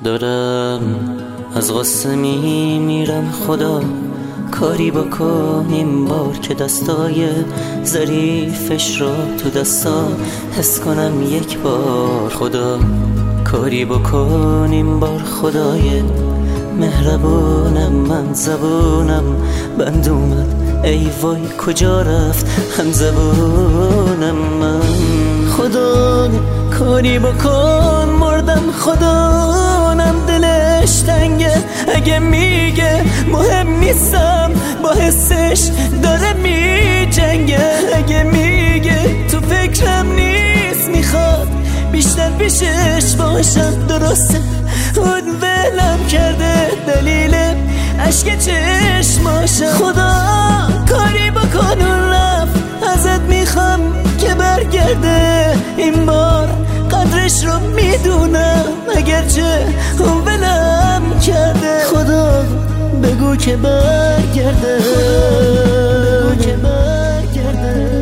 دارم از غصه میمیرم خدا، کاری بکن این بار که دستای ظریفش رو تو دستا حس کنم یک بار. خدا کاری بکن این بار خدای مهربونم، من زبونم بند اومد ای وای کجا رفت هم زبونم من. خدا کاری بکن مردم خدانم دلش تنگه، اگه میگه مهم نیستم با حسش داره میجنگه، اگه میگه تو فکرم نیست میخواد بیشتر پیشش باشم. درسته اون ولم کرده دلیل عشق چشماشم. خدا کاری بکن اون رفت ازت میخوام که برگرده این بار قدرش رو میدونم، اگرچه اون ولم کرده. خدا بگو که برگرده، بگو که برگرده.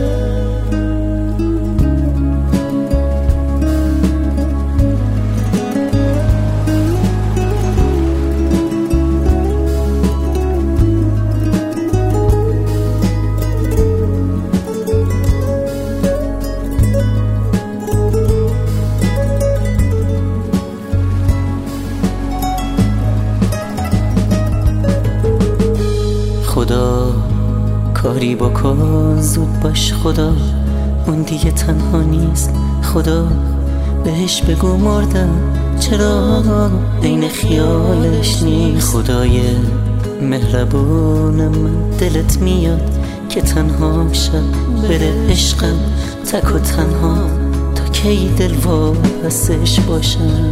خدا کاری بکن زود باش خدا، اون دیگه تنها نیست. خدا بهش بگو مردم چرا عین خیالش نیست. خدای مهربونم من دلت میاد که تنها شب بره عشقم تک و تنها تا کی دل واپسش باشم.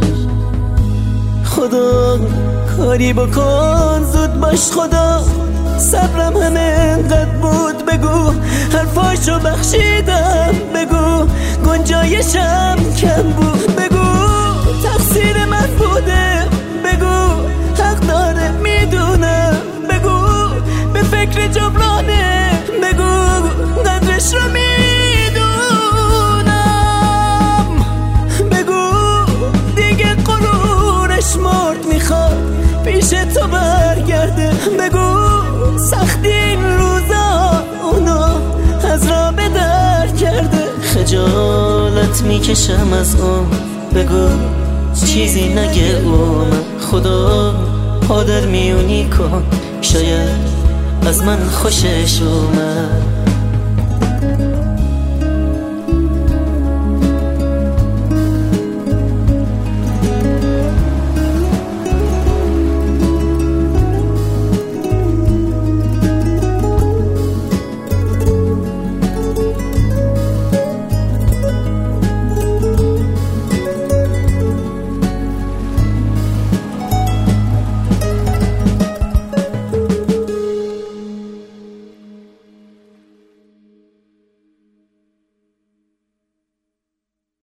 خدا کاری بکن زود باش خدا، صبرم همه انقدر بود بگو حرفاشو بخشیدم، بگو گنجایشم کم بود، بگو تقصیر من بوده، بگو حق داره میدونم، بگو به فکر جبرانه، بگو قدرش رو میدونم، بگو دیگه غرورش مرد میخواد پیش تو برگرده، بگو سختی این روزا اونو از راه به در کرده. خجالت میکشم از اون، بگو چیزی نگه اون. خدا پادر میونی کن شاید از من خوشش اومد.